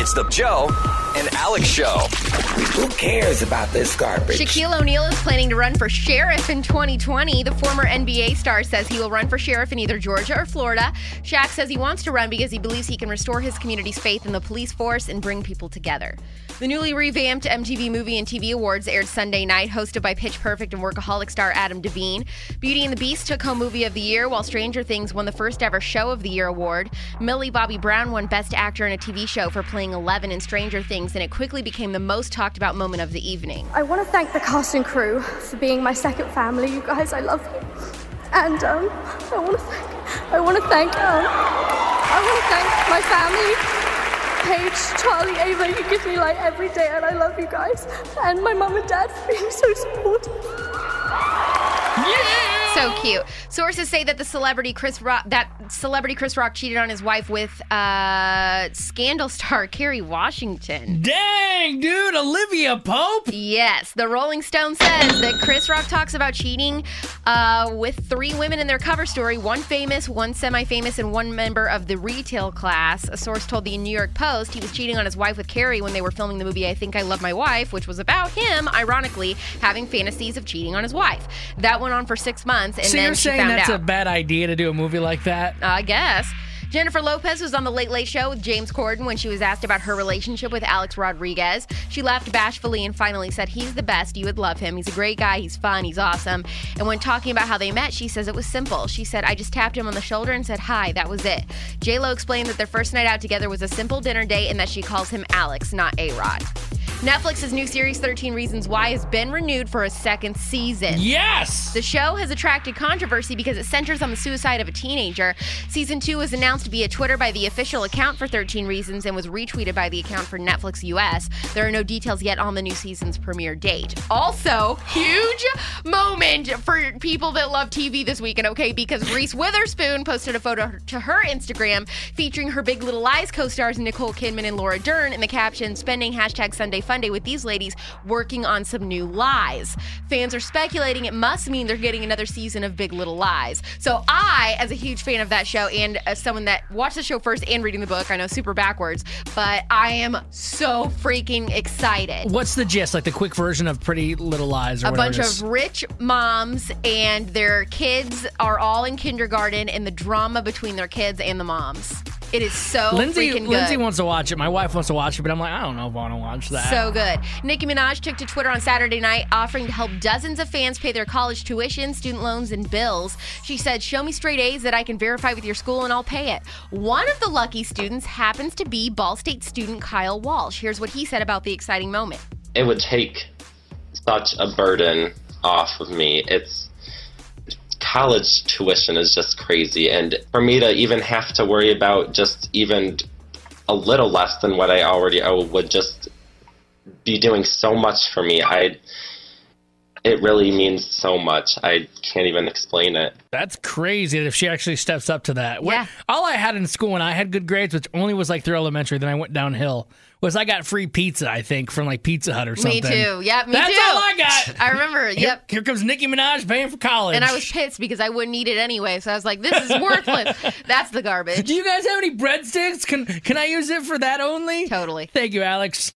It's the Joe and Alex Show. Who cares about this garbage? Shaquille O'Neal is planning to run for sheriff in 2020. The former NBA star says he will run for sheriff in either Georgia or Florida. Shaq says he wants to run because he believes he can restore his community's faith in the police force and bring people together. The newly revamped MTV Movie and TV Awards aired Sunday night, hosted by Pitch Perfect and Workaholic star Adam Devine. Beauty and the Beast took home Movie of the Year, while Stranger Things won the first ever Show of the Year award. Millie Bobby Brown won Best Actor in a TV Show for playing Eleven in Stranger Things, and it quickly became the most talked about moment of the evening. I want to thank the cast and crew for being my second family. You guys, I love you. And I want to thank my family. Paige, Charlie, Ava, you give me light every day, and I love you guys. And my mum and dad for being so supportive. Yeah! So cute. Sources say that celebrity Chris Rock cheated on his wife with Scandal star Kerry Washington. Dang, dude, Olivia Pope? Yes. The Rolling Stone says that Chris Rock talks about cheating with 3 women in their cover story, 1 famous, 1 semi-famous, and 1 member of the retail class. A source told the New York Post he was cheating on his wife with Kerry when they were filming the movie I Think I Love My Wife, which was about him, ironically, having fantasies of cheating on his wife. That went on for 6 months, and so then you're she saying found that's out. a bad idea to do a movie like that? I guess. Jennifer Lopez was on The Late Late Show with James Corden when she was asked about her relationship with Alex Rodriguez. She laughed bashfully and finally said, "He's the best. You would love him. He's a great guy. He's fun. He's awesome." And when talking about how they met, she says it was simple. She said, "I just tapped him on the shoulder and said, 'Hi,' that was it." J-Lo explained that their first night out together was a simple dinner date and that she calls him Alex, not A-Rod. Netflix's new series 13 Reasons Why has been renewed for a 2nd season. Yes! The show has attracted controversy because it centers on the suicide of a teenager. Season 2 was announced via Twitter by the official account for 13 Reasons and was retweeted by the account for Netflix US. There are no details yet on the new season's premiere date. Also, huge moment for people that love TV this weekend, okay? Because Reese Witherspoon posted a photo to her Instagram featuring her Big Little Lies co-stars Nicole Kidman and Laura Dern, and the caption, "Spending #Sunday Funday with these ladies working on some new lies." Fans are speculating it must mean they're getting another season of Big Little Lies. So I, as a huge fan of that show and as someone that watched the show first and reading the book, I know super backwards, but I am so freaking excited. What's the gist? Like the quick version of Pretty Little Lies? Or a bunch it is? of rich moms and their kids are all in kindergarten and the drama between their kids and the moms. It is so freaking good. Lindsay wants to watch it. My wife wants to watch it, but I'm like, I don't know if I want to watch that. So good. Nicki Minaj took to Twitter on Saturday night offering to help dozens of fans pay their college tuition, student loans, and bills. She said, "Show me straight A's that I can verify with your school and I'll pay it." One of the lucky students happens to be Ball State student Kyle Walsh. Here's what he said about the exciting moment. It would take such a burden off of me. College tuition is just crazy, and for me to even have to worry about just even a little less than what I already owe would just be doing so much for me. It really means so much. I can't even explain it. That's crazy if she actually steps up to that. Yeah. All I had in school when I had good grades, which only was like through elementary, then I went downhill, was I got free pizza, I think, from like Pizza Hut or something. Me too. Yeah, me That's too. all I got. I remember. Yep. Here comes Nicki Minaj paying for college. And I was pissed because I wouldn't eat it anyway. So I was like, this is worthless. That's the garbage. Do you guys have any breadsticks? Can I use it for that only? Totally. Thank you, Alex.